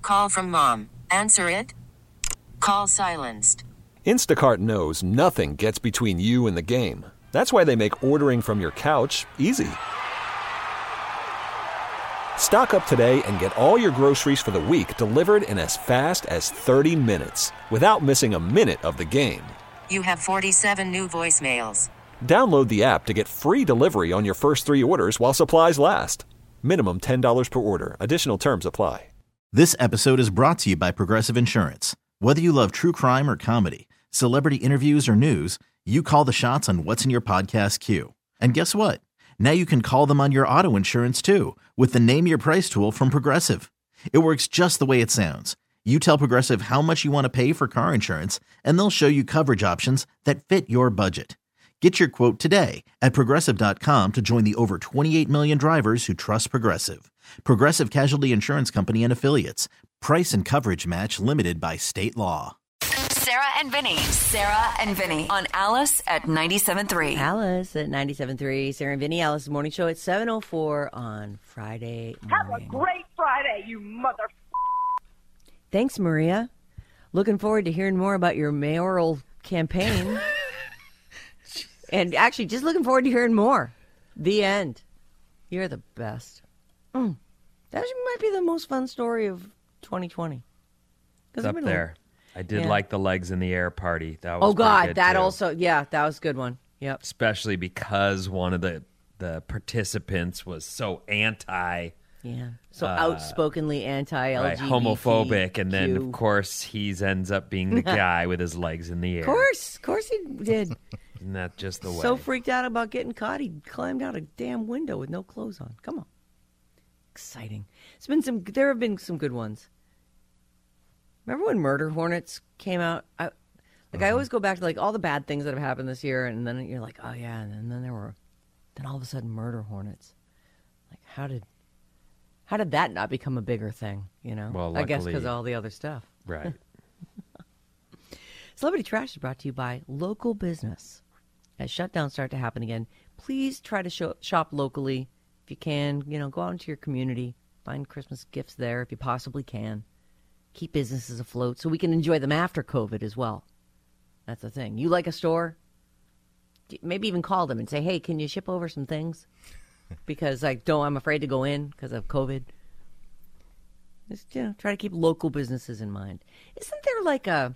Call from mom. Answer it. Call silenced. Instacart knows nothing gets between you and the game. That's why they make ordering from your couch easy. Stock up today and get all your groceries for the week delivered in as fast as 30 minutes without missing a minute of the game. You have 47 new voicemails. Download the app to get free delivery on your first 3 orders while supplies last. Minimum $10 per order. Additional terms apply. This episode is brought to you by Progressive Insurance. Whether you love true crime or comedy, celebrity interviews or news, you call the shots on what's in your podcast queue. And guess what? Now you can call them on your auto insurance too with the Name Your Price tool from Progressive. It works just the way it sounds. You tell Progressive how much you want to pay for car insurance, and they'll show you coverage options that fit your budget. Get your quote today at Progressive.com to join the over 28 million drivers who trust Progressive. Progressive Casualty Insurance Company and Affiliates. Price and coverage match limited by state law. Sarah and Vinny on Alice at 97.3. Alice at 97.3. Sarah and Vinny, Alice's morning show at 7:04 on Friday morning. Have a great Friday, you mother. Thanks, Maria. Looking forward to hearing more about your mayoral campaign. And actually, just looking forward to hearing more. The end. You're the best. That might be the most fun story of 2020. It's up there. I did like the legs in the air party. That was God, that too. Also, that was a good one. Yep. Especially because one of the participants was so anti. Yeah. So outspokenly anti-LGBT. Right, homophobic. And then, of course, he ends up being the guy with his legs in the air. Of course he did. Isn't that just the way? So freaked out about getting caught, he climbed out a damn window with no clothes on. Come on. Exciting. There have been some good ones. Remember when Murder Hornets came out? I always go back to like all the bad things that have happened this year, and then you're like, oh yeah, and then then all of a sudden Murder Hornets. Like how did that not become a bigger thing? You know, well, I guess because of all the other stuff. Right. Celebrity Trash is brought to you by local business. As shutdowns start to happen again, please try to shop locally if you can. You know, go out into your community, find Christmas gifts there if you possibly can. Keep businesses afloat so we can enjoy them after COVID as well. That's the thing. You like a store? Maybe even call them and say, hey, can you ship over some things? Because I'm afraid to go in because of COVID. Just, try to keep local businesses in mind. Isn't there like a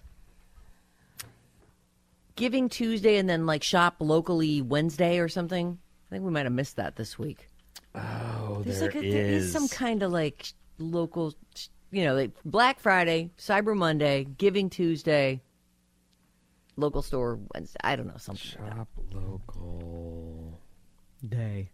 Giving Tuesday and then like shop locally Wednesday or something? I think we might have missed that this week. Oh, there is some kind of like local, like Black Friday, Cyber Monday, Giving Tuesday, local store Wednesday. I don't know, something Shop like that. local Day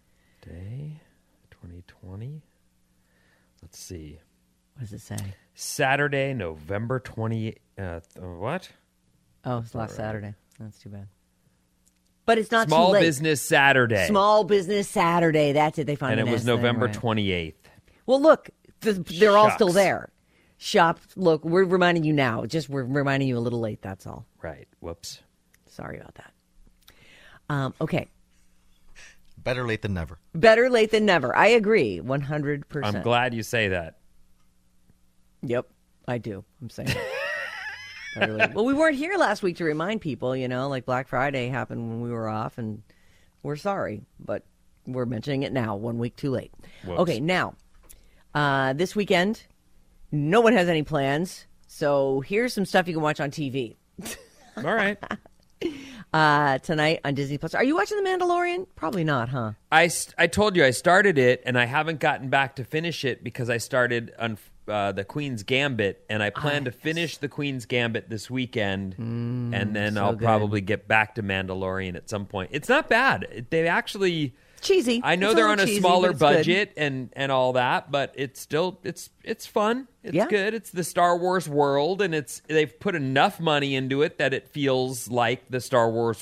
2020. Let's see. What does it say? Saturday, November 20. What? Oh, it's last Saturday. That's too bad. But it's not Small too late. Business Saturday. Small Business Saturday. That's it. They found And it was November 28th. Well, look, they're all still Shucks. there. Shop, look, we're reminding you now. We're reminding you a little late, that's all. Right. Whoops. Sorry about that. Okay. Better late than never. Better late than never. I agree, 100%. I'm glad you say that. Yep, I do. I'm saying it. Well, we weren't here last week to remind people, like Black Friday happened when we were off, and we're sorry, but we're mentioning it now, 1 week too late. Whoops. Okay, now, this weekend, no one has any plans, so here's some stuff you can watch on TV. All right. Tonight on Disney Plus. Are you watching The Mandalorian? Probably not, huh? I told you I started it, and I haven't gotten back to finish it because I started on the Queen's Gambit, and I plan to finish the Queen's Gambit this weekend, and then I'll probably get back to Mandalorian at some point. It's not bad. They actually... Cheesy. I know It's they're on a cheesy, smaller but it's budget and all that, but it's still it's fun. It's good. It's the Star Wars world, and they've put enough money into it that it feels like the Star Wars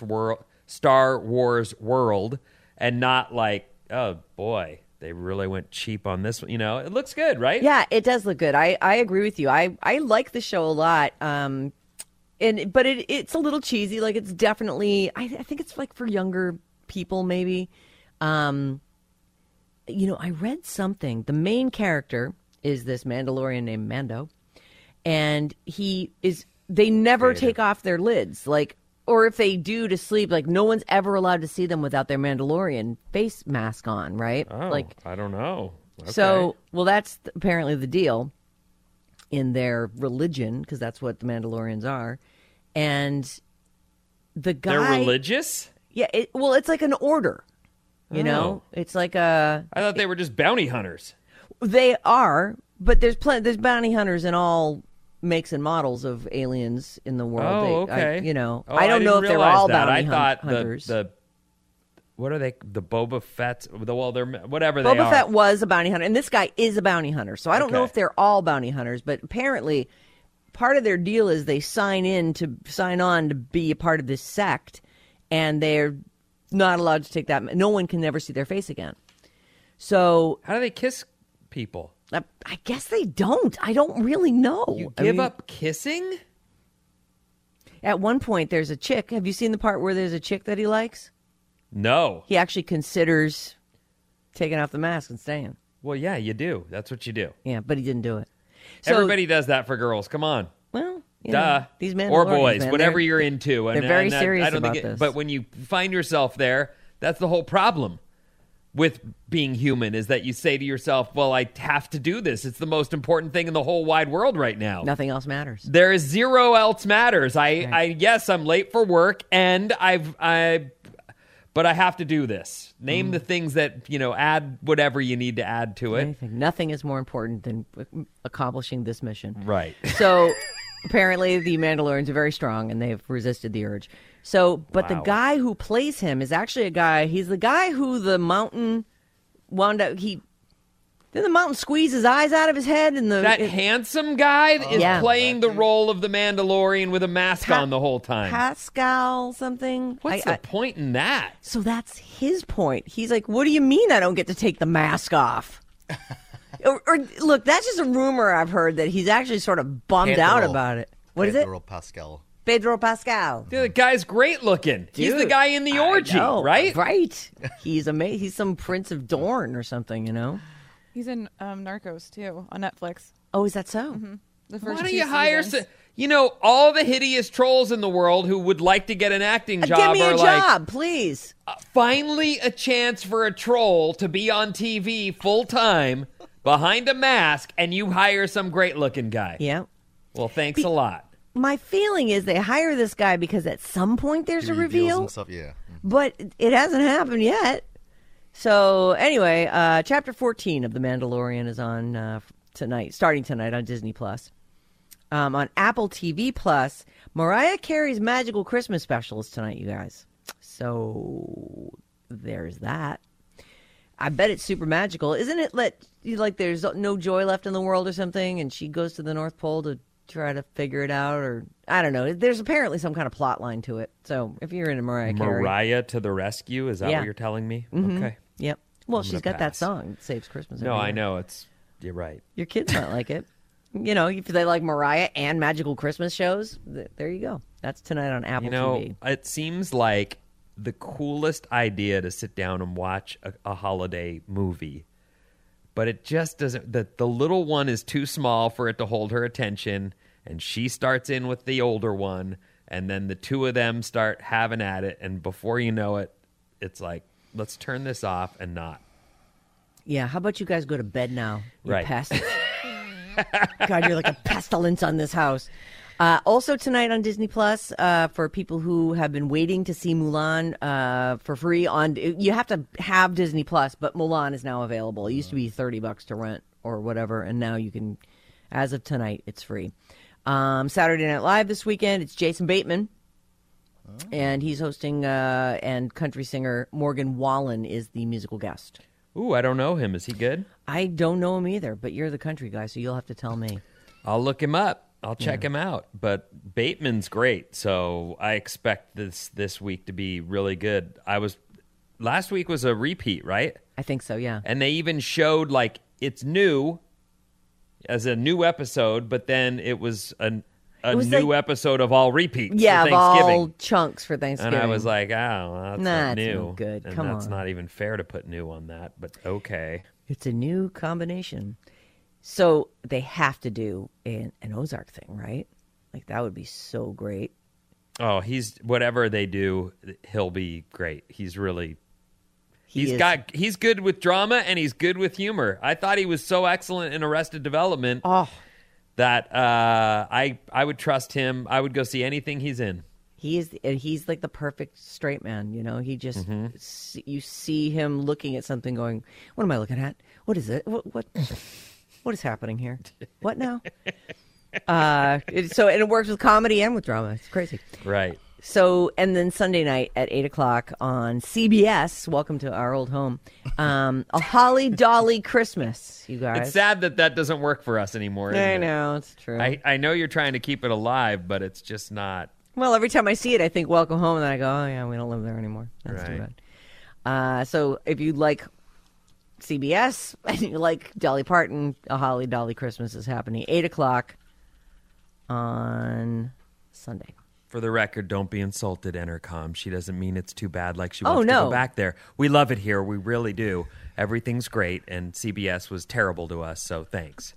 world, and not like, oh boy, they really went cheap on this one. It looks good, right? Yeah, it does look good. I agree with you. I like the show a lot. But it's a little cheesy. Like it's definitely. I think it's like for younger people maybe. I read something. The main character is this Mandalorian named Mando. And they never take off their lids. Like, or if they do to sleep, like no one's ever allowed to see them without their Mandalorian face mask on, right? Oh, like, I don't know. Okay. So, well, that's apparently the deal in their religion, because that's what the Mandalorians are. And the guy... They're religious? Yeah, it's like an order, you know? It's like a... I thought they were just bounty hunters. They are, but there's bounty hunters in all makes and models of aliens in the world. Oh, okay. I don't know if they're all bounty hunters. What are they? The Boba Fett? They're whatever they are. Boba Fett was a bounty hunter, and this guy is a bounty hunter. So I don't know if they're all bounty hunters, but apparently part of their deal is they sign on to be a part of this sect, and they're not allowed to take that. No one can never see their face again. So how do they kiss people? I guess they don't. I don't really know. You give up kissing? At one point, there's a chick. Have you seen the part where there's a chick that he likes? No. He actually considers taking off the mask and staying. Well, yeah, you do. That's what you do. Yeah, but he didn't do it. So, everybody does that for girls. Come on. Well, duh. These men or boys, whatever you're into. They're very serious about this. But when you find yourself there, that's the whole problem with being human, is that you say to yourself, well, I have to do this. It's the most important thing in the whole wide world right now. Nothing else matters. There is zero else matters. Yes, I'm late for work, and but I have to do this. Name the things that, add whatever you need to add to it. Nothing is more important than accomplishing this mission. Right. So apparently the Mandalorians are very strong, and they've resisted the urge. So, but the guy who plays him is actually he's the guy who the mountain wound up, did the mountain squeeze his eyes out of his head? Handsome guy is playing the role of the Mandalorian with a mask on the whole time. Pascal something. What's the point in that? So that's his point. He's like, what do you mean I don't get to take the mask off? or look, that's just a rumor I've heard that he's actually sort of bummed out about it. What is it? Pedro Pascal. Dude, the guy's great looking. He's the guy in the orgy, right? Right. He's amazing. He's some Prince of Dorne or something, He's in Narcos, too, on Netflix. Oh, is that so? Mm-hmm. The first Why don't two you hire seasons. all the hideous trolls in the world who would like to get an acting job give me are a like, job, please. Finally a chance for a troll to be on TV full-time behind a mask, and you hire some great-looking guy. Yeah. Well, thanks a lot. My feeling is they hire this guy because at some point there's a reveal. Himself, yeah. But it hasn't happened yet. So anyway, Chapter 14 of The Mandalorian is on starting tonight on Disney+. On Apple TV+, Mariah Carey's Magical Christmas Special is tonight, you guys. So there's that. I bet it's super magical. Isn't it like there's no joy left in the world or something, and she goes to the North Pole to try to figure it out, or I don't know. There's apparently some kind of plot line to it. So if you're into Mariah Carey. Mariah to the rescue? Is that what you're telling me? Mm-hmm. Okay. Yep. Well, she's got that song that saves Christmas. No, I know. You're right. Your kids might like it. If they like Mariah and magical Christmas shows, there you go. That's tonight on Apple TV. It seems like the coolest idea to sit down and watch a holiday movie. But it just doesn't. The little one is too small for it to hold her attention, and she starts in with the older one, and then the two of them start having at it, and before you know it, it's like, let's turn this off and not. Yeah, how about you guys go to bed now, you right. pests? God, you're like a pestilence on this house. Also tonight on Disney Plus, for people who have been waiting to see Mulan for free, you have to have Disney Plus, but Mulan is now available. It used to be $30 to rent or whatever, and now you can, as of tonight, it's free. Saturday Night Live this weekend, it's Jason Bateman, and he's hosting, and country singer Morgan Wallen is the musical guest. Ooh, I don't know him. Is he good? I don't know him either, but you're the country guy, so you'll have to tell me. I'll look him up. I'll check him out. But Bateman's great, so I expect this week to be really good. Last week was a repeat, right? I think so, yeah. And they even showed it's new as a new episode, but then it was a new episode of all repeats. Yeah, for of all chunks for Thanksgiving. And I was like, that's not new. No good. And Come that's on. not even fair to put new on that, but okay. It's a new combination. So they have to do an Ozark thing, right? Like, that would be so great. Oh, whatever they do, he'll be great. He's really... He's good with drama and he's good with humor. I thought he was so excellent in Arrested Development that I would trust him. I would go see anything he's in. He's like the perfect straight man, you know. He just you see him looking at something, going, "What am I looking at? What is it? What is happening here? What now?" And it works with comedy and with drama. It's crazy, right? So, and then Sunday night at 8:00 on CBS, welcome to our old home, A Holly Dolly Christmas, you guys. It's sad that doesn't work for us anymore, isn't I know, it's true. I know you're trying to keep it alive, but it's just not. Well, every time I see it, I think welcome home, and then I go, oh, yeah, we don't live there anymore. That's right. Too bad. So if you like CBS and you like Dolly Parton, A Holly Dolly Christmas is happening 8:00 on Sunday. For the record, don't be insulted, Entercom. She doesn't mean it's too bad like she wants to no. go back there. We love it here. We really do. Everything's great, and CBS was terrible to us, so thanks.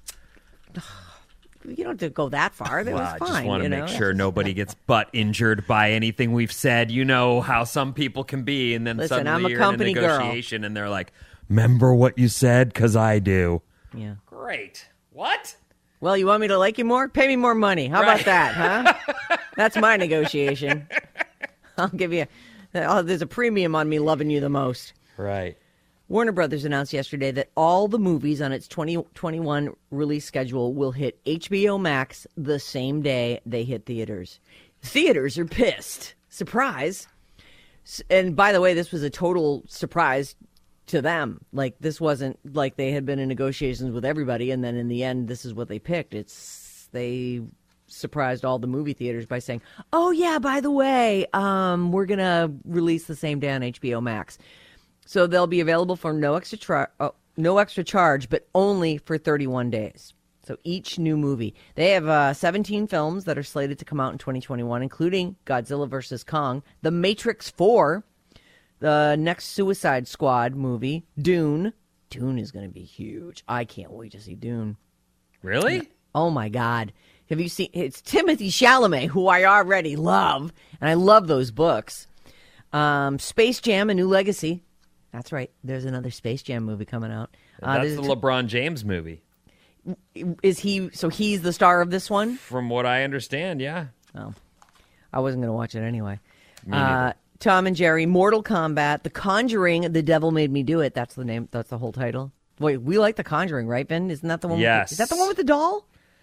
You don't have to go that far. That was fine. I just want to make sure nobody gets butt injured by anything we've said. You know how some people can be, and then suddenly you're in a negotiation, and they're like, remember what you said? Because I do. Yeah. Great. What? Well, you want me to like you more? Pay me more money. How about that, huh? That's my negotiation. I'll give you there's a premium on me loving you the most. Right. Warner Brothers announced yesterday that all the movies on its 2021 release schedule will hit HBO Max the same day they hit theaters. Theaters are pissed. Surprise. And by the way, this was a total surprise to them. Like, this wasn't like they had been in negotiations with everybody, and then in the end, this is what they picked. They surprised all the movie theaters by saying, oh, yeah, by the way, we're going to release the same day on HBO Max. So they'll be available for no extra charge, but only for 31 days. So each new movie. They have 17 films that are slated to come out in 2021, including Godzilla vs. Kong, The Matrix 4, the next Suicide Squad movie, Dune. Dune is going to be huge. I can't wait to see Dune. Really? Oh, my God. Have you seen? It's Timothée Chalamet, who I already love, and I love those books. Space Jam: A New Legacy. That's right. There's another Space Jam movie coming out. That's the LeBron James movie. Is he? So he's the star of this one? From what I understand, yeah. Oh, I wasn't going to watch it anyway. Me neither. Tom and Jerry, Mortal Kombat, The Conjuring, The Devil Made Me Do It. That's the name. That's the whole title. Wait, we like The Conjuring, right, Ben? Isn't that the one? Yes. Is that the one with the doll?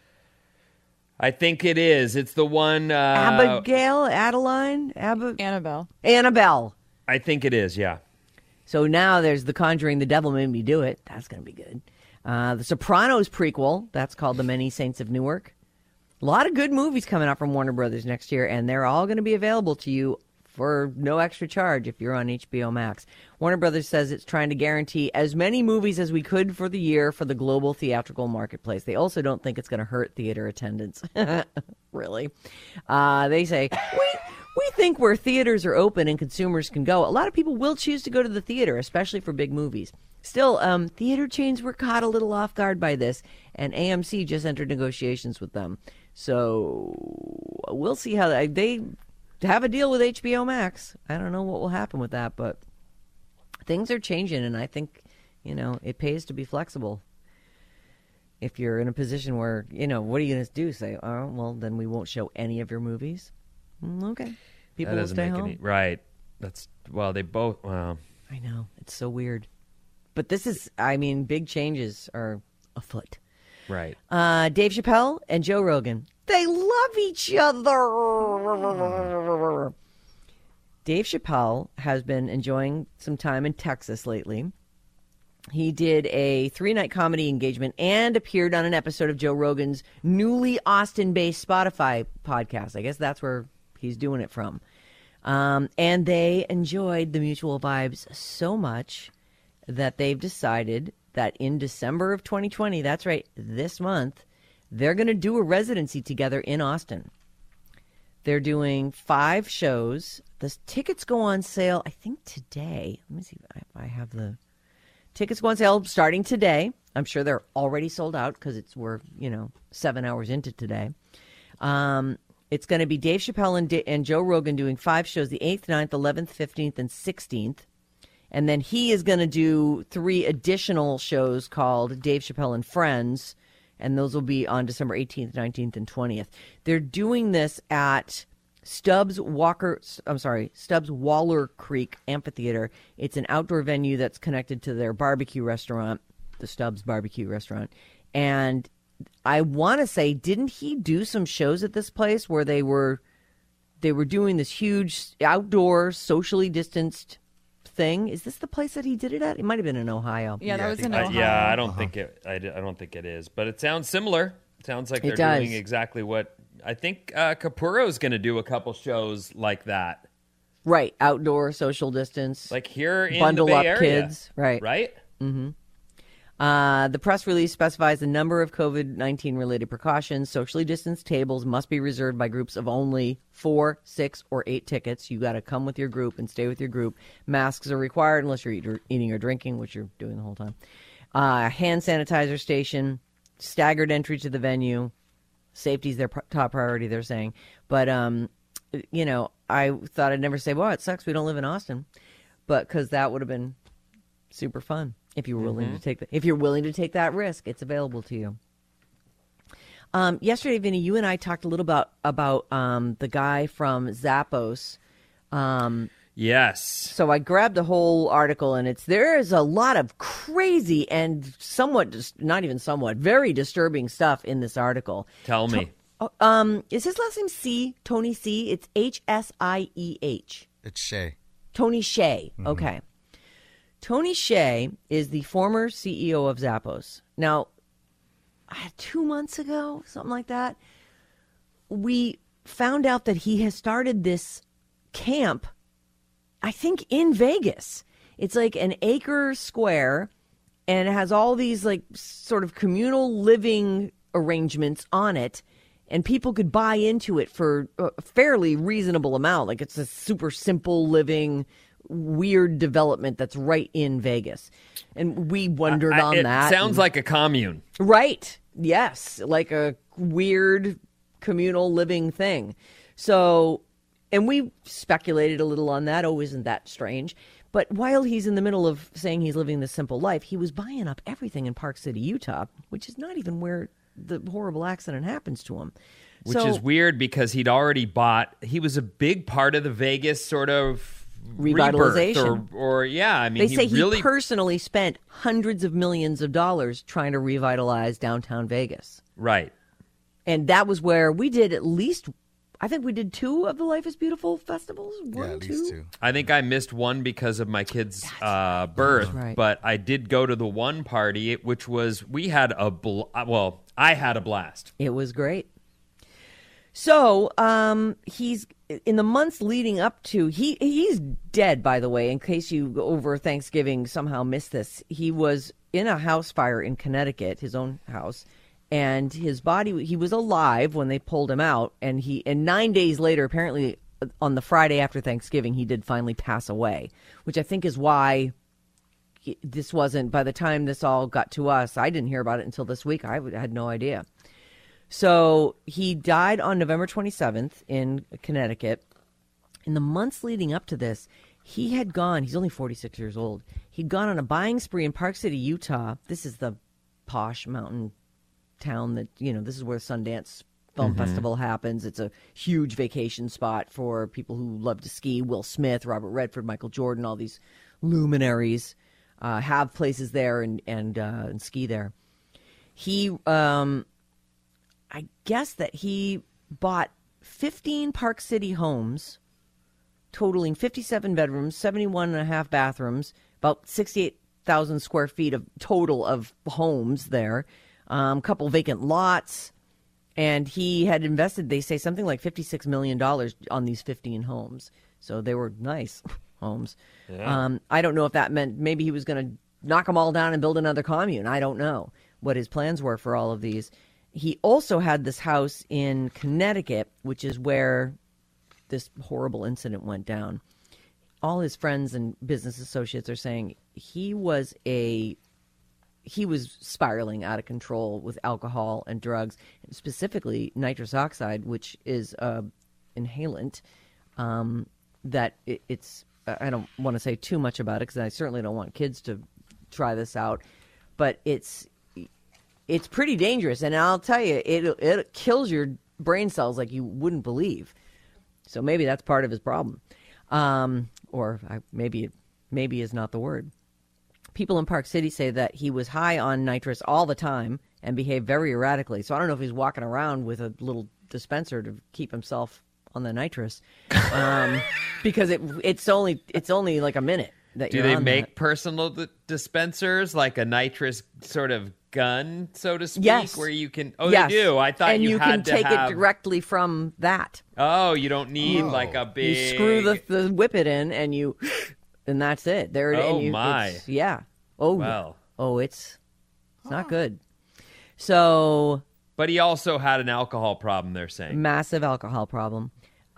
I think it is. It's the one. Abigail, Adeline, Annabelle. Annabelle. I think it is. Yeah. So now there's The Conjuring, The Devil Made Me Do It. That's going to be good. The Sopranos prequel. That's called The Many Saints of Newark. A lot of good movies coming out from Warner Brothers next year, and they're all going to be available to you for no extra charge if you're on HBO Max. Warner Brothers says it's trying to guarantee as many movies as we could for the year for the global theatrical marketplace. They also don't think it's going to hurt theater attendance. Really? They say, we think where theaters are open and consumers can go, a lot of people will choose to go to the theater, especially for big movies. Still, theater chains were caught a little off guard by this, and AMC just entered negotiations with them. So we'll see how they have a deal with HBO Max. I don't know what will happen with that, but things are changing, and I think, it pays to be flexible. If you're in a position where, what are you going to do? Say, oh, well, then we won't show any of your movies. Okay. People will stay home. Right. They both, well. I know. It's so weird. But this is, big changes are afoot. Right. Dave Chappelle and Joe Rogan. They love each other. Dave Chappelle has been enjoying some time in Texas lately. He did a 3-night comedy engagement and appeared on an episode of Joe Rogan's newly Austin-based Spotify podcast. I guess that's where he's doing it from. And they enjoyed the mutual vibes so much that they've decided that in December of 2020, that's right, this month, they're going to do a residency together in Austin. They're doing 5 shows. The tickets go on sale, I think, today. Let me see if I have the tickets go on sale starting today I'm sure they're already sold out because we're 7 hours into today. It's going to be Dave Chappelle and Joe Rogan doing 5 shows, the 8th, 9th, 11th, 15th, and 16th. And then he is going to do 3 additional shows called Dave Chappelle and Friends, and those will be on December 18th, 19th, and 20th. They're doing this at Stubbs Waller Creek Amphitheater. It's an outdoor venue that's connected to their barbecue restaurant, the Stubbs Barbecue Restaurant. And I want to say, didn't he do some shows at this place where they were doing this huge outdoor, socially distanced thing? Is this the place that he did it at? It might have been in Ohio. Yeah, that was in Ohio. Yeah, I don't think it. I don't think it is, but it sounds similar. It sounds like they're doing exactly what I think Capuro's going to do. A couple shows like that. Right, outdoor, social distance, like here in bundle the Bay up Area. Kids. Right. Mm-hmm. The press release specifies the number of COVID-19 related precautions. Socially distanced tables must be reserved by groups of only 4, 6, or 8 tickets. You got to come with your group and stay with your group. Masks are required unless you're eating or drinking, which you're doing the whole time. Hand sanitizer station, staggered entry to the venue. Safety is their top priority, they're saying. But, I thought I'd never say, well, it sucks we don't live in Austin. But because that would have been super fun. If you're willing to take that risk, it's available to you. Yesterday, Vinny, you and I talked a little about the guy from Zappos. Yes. So I grabbed the whole article, and there is a lot of crazy and very disturbing stuff in this article. Tell me. Is his last name C? Tony C? It's Hsieh. It's Shea. Tony Hsieh. Mm-hmm. Okay. Tony Hsieh is the former CEO of Zappos. Now, 2 months ago, something like that, we found out that he has started this camp, I think, in Vegas. It's like an acre square, and it has all these like sort of communal living arrangements on it, and people could buy into it for a fairly reasonable amount. Like it's a super simple living weird development that's right in Vegas. And we wondered on that. It sounds like a commune. Right. Yes. Like a weird communal living thing. So, and we speculated a little on that. Oh, isn't that strange? But while he's in the middle of saying he's living this simple life, he was buying up everything in Park City, Utah, which is not even where the horrible accident happens to him. Which is weird because he was a big part of the Vegas sort of revitalization, they say he personally spent hundreds of millions of dollars trying to revitalize downtown Vegas. Right. And that was where we did I think we did 2 of the Life is Beautiful festivals. At least 2. I think I missed one because of my kid's birth, right. But I did go to the one party, which was I had a blast. It was great. So he's in the months leading up to he's dead, by the way, in case you over Thanksgiving somehow missed this. He was in a house fire in Connecticut, his own house, and his body, he was alive when they pulled him out, and 9 days later, apparently on the Friday after Thanksgiving, he did finally pass away, which I think is why this wasn't, by the time this all got to us, I didn't hear about it until this week. I had no idea. So he died on November 27th in Connecticut. In the months leading up to this, he's only 46 years old. He'd gone on a buying spree in Park City, Utah. This is the posh mountain town that, this is where Sundance Film Festival happens. It's a huge vacation spot for people who love to ski. Will Smith, Robert Redford, Michael Jordan, all these luminaries have places there and ski there. He... I guess that he bought 15 Park City homes, totaling 57 bedrooms, 71 and a half bathrooms, about 68,000 square feet of total of homes there, a couple vacant lots, and he had invested, they say, something like $56 million on these 15 homes. So they were nice homes. Yeah. I don't know if that meant maybe he was going to knock them all down and build another commune. I don't know what his plans were for all of these. He also had this house in Connecticut, which is where this horrible incident went down. All his friends and business associates are saying he was a he was spiraling out of control with alcohol and drugs, specifically nitrous oxide, which is inhalant. That it's I don't want to say too much about it because I certainly don't want kids to try this out, but it's pretty dangerous, and I'll tell you, it kills your brain cells like you wouldn't believe. So maybe that's part of his problem, maybe is not the word. People in Park City say that he was high on nitrous all the time and behaved very erratically. So I don't know if he's walking around with a little dispenser to keep himself on the nitrous, because it's only like a minute. Do they make personal dispensers, like a nitrous sort of gun, so to speak? Yes. Where you can... yes. They do. I thought and you had can take have... it directly from that. Oh, you don't need like a big... You screw the whippet in and that's it. There it is. Oh, my. Yeah. Oh, well. Oh, it's not good. So... But he also had an alcohol problem, they're saying. Massive alcohol problem.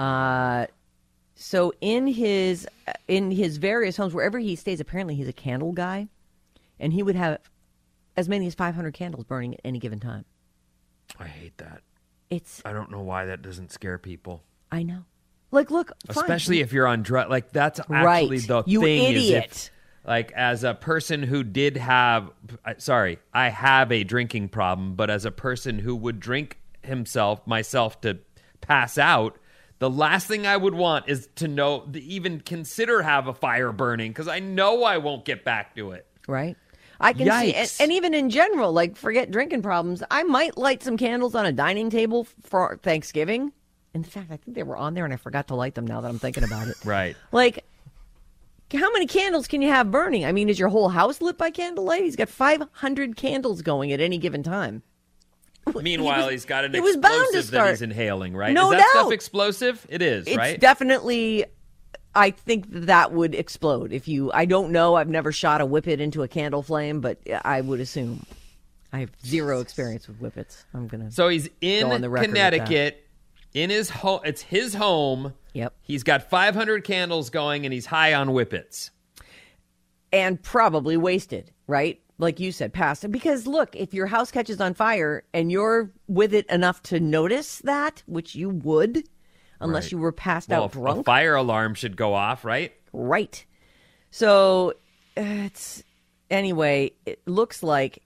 So in his various homes, wherever he stays, apparently he's a candle guy, and he would have as many as 500 candles burning at any given time. I hate that. I don't know why that doesn't scare people. I know. Like, look, especially fine. if you're on drugs. Like, that's actually right. the you thing. Idiot. Is like, as a person who did have, I have a drinking problem, but as a person who would drink myself to pass out, the last thing I would want is to even consider have a fire burning, because I know I won't get back to it. Right. I can see, and even in general, like, forget drinking problems, I might light some candles on a dining table for Thanksgiving. In fact, I think they were on there and I forgot to light them now that I'm thinking about it. Right. Like, how many candles can you have burning? I mean, is your whole house lit by candlelight? He's got 500 candles going at any given time. Meanwhile, he's got an explosive that he's inhaling, right? No Is that doubt. stuff explosive? It is, right? It's definitely, I think that would explode. I don't know, I've never shot a whippet into a candle flame, but I would assume. I have zero experience with whippets. So he's in Connecticut, in his home. It's his home. Yep. He's got 500 candles going, and he's high on whippets. And probably wasted, right? Like you said, passed. Because look, if your house catches on fire and you're with it enough to notice that, which you would, unless you were passed out drunk. A fire alarm should go off, right? Right. So anyway, it looks like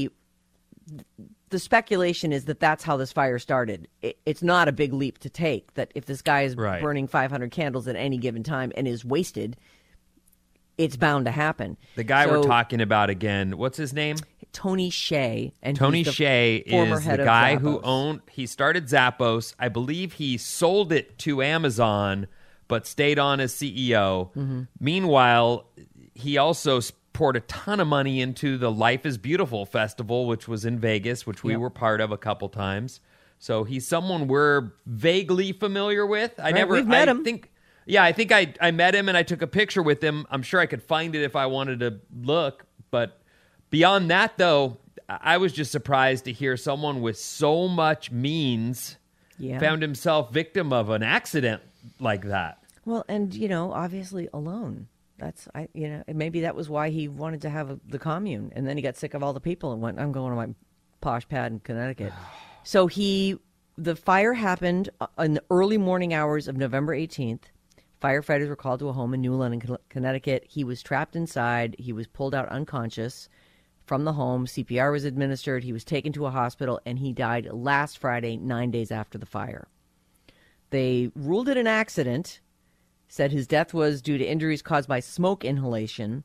the speculation is that that's how this fire started. It's not a big leap to take that if this guy is burning 500 candles at any given time and is wasted, it's bound to happen. The guy we're talking about again, what's his name? Tony Hsieh. And Tony Hsieh is the guy who he started Zappos. I believe he sold it to Amazon, but stayed on as CEO. Mm-hmm. Meanwhile, he also poured a ton of money into the Life is Beautiful festival, which was in Vegas, which we were part of a couple times. So he's someone we're vaguely familiar with. We've met him. I think I met him and I took a picture with him. I'm sure I could find it if I wanted to look. But beyond that, though, I was just surprised to hear someone with so much means found himself victim of an accident like that. Well, and, obviously alone. Maybe that was why he wanted to have the commune. And then he got sick of all the people and went, I'm going to my posh pad in Connecticut. So the fire happened in the early morning hours of November 18th. Firefighters were called to a home in New London, Connecticut. He was trapped inside. He was pulled out unconscious from the home. CPR was administered. He was taken to a hospital, and he died last Friday, 9 days after the fire. They ruled it an accident, said his death was due to injuries caused by smoke inhalation.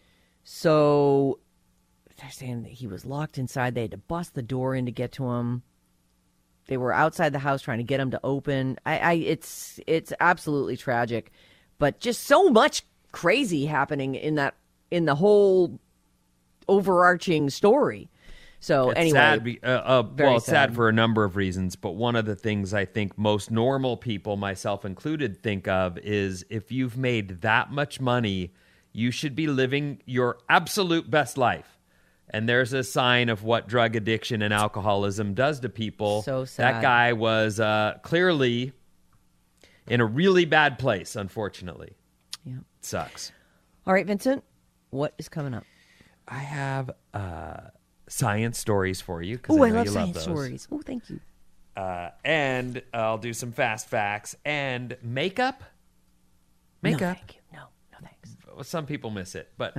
So they're saying that he was locked inside. They had to bust the door in to get to him. They were outside the house trying to get him to open. It's absolutely tragic, but just so much crazy happening in the whole overarching story. So it's anyway, sad. It's sad for a number of reasons, but one of the things I think most normal people, myself included, think of is if you've made that much money, you should be living your absolute best life. And there's a sign of what drug addiction and alcoholism does to people. So sad. That guy was clearly in a really bad place, unfortunately. Yeah. It sucks. All right, Vincent, what is coming up? I have science stories for you. 'Cause Oh, I know love you science those. stories. Oh, thank you. And I'll do some fast facts and makeup. No, thank you. No, thanks. Some people miss it, but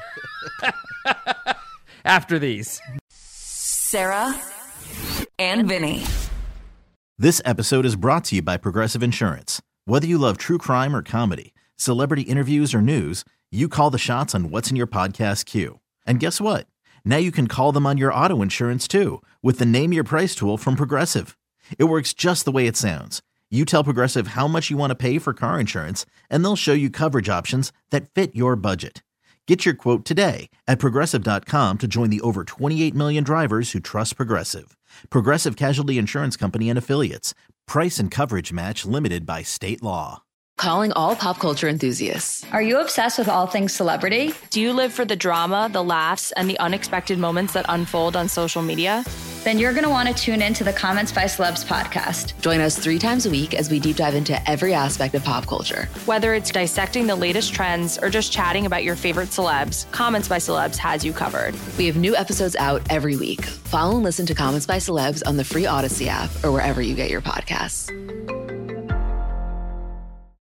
after these. Sarah and Vinny. This episode is brought to you by Progressive Insurance. Whether you love true crime or comedy, celebrity interviews or news, you call the shots on what's in your podcast queue. And guess what? Now you can call them on your auto insurance too with the Name Your Price tool from Progressive. It works just the way it sounds. You tell Progressive how much you want to pay for car insurance, and they'll show you coverage options that fit your budget. Get your quote today at Progressive.com to join the over 28 million drivers who trust Progressive. Progressive Casualty Insurance Company and Affiliates. Price and coverage match limited by state law. Calling all pop culture enthusiasts. Are you obsessed with all things celebrity? Do you live for the drama, the laughs, and the unexpected moments that unfold on social media? Then you're going to want to tune in to the Comments by Celebs podcast. Join us 3 times a week as we deep dive into every aspect of pop culture. Whether it's dissecting the latest trends or just chatting about your favorite celebs, Comments by Celebs has you covered. We have new episodes out every week. Follow and listen to Comments by Celebs on the free Odyssey app or wherever you get your podcasts.